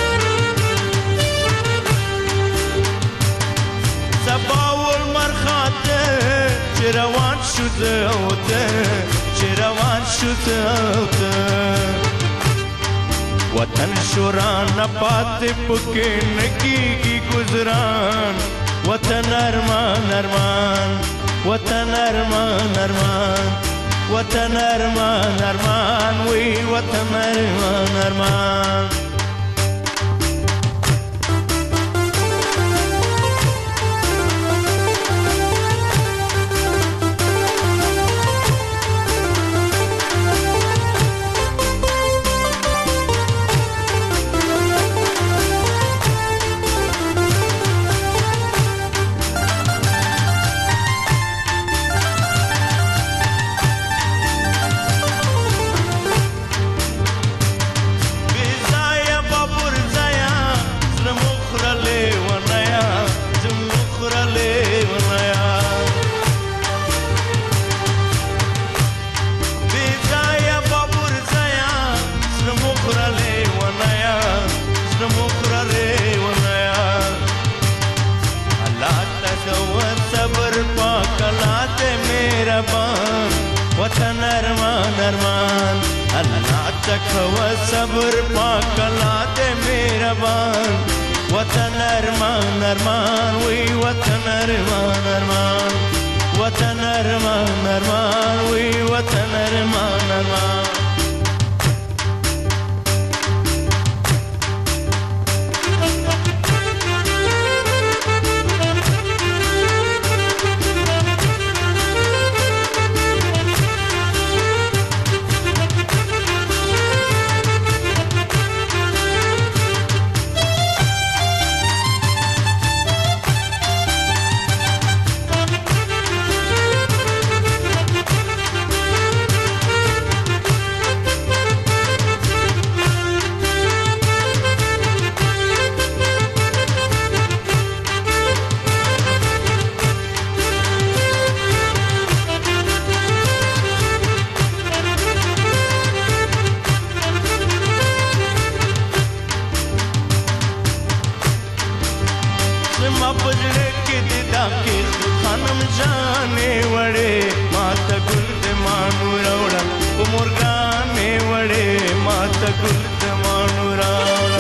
سباول مرخاته چې روان شو زوته چې روان شو زوته وطن شوران پاتې پکې نکیږي گزاران وطن ارمان ارمان وطن ارمان ارمان وطن ارمان ارمان وی وطن ارمان ارمان वतन अरमान अरमान अल्लाह तकवा सब्र पाकला दे मेहरबान वतन अरमान अरमान वही वतन अरमान अरमान वतन अरमान अरमान वही वतन अरमान अरमान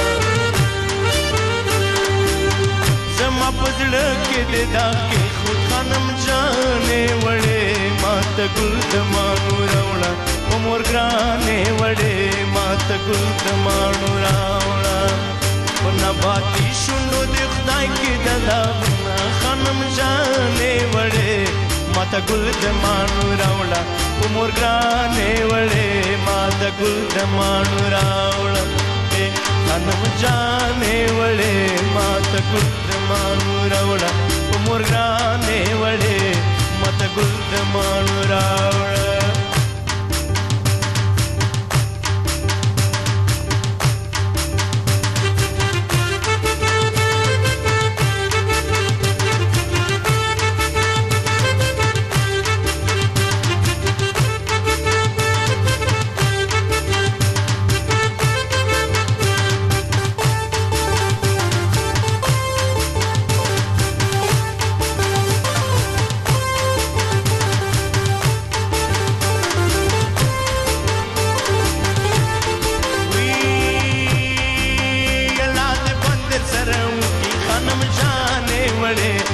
के दे दा के खुद خانم جانې وړې ماته ګل د مانو راوړه په مور ګرانې وړې ماته ګل د مانو راوړه په نباتي شونډو د خدای کې د داغونه خانم جانې وړې ماته ګل د مانو راوړه په مور ګرانې وړې ماته ګل د مانو راوړه خانم جانې وړې ماته ګل د مانو راوړه په مور ګرانې وړې ماته ګل د مانو راوړه وړې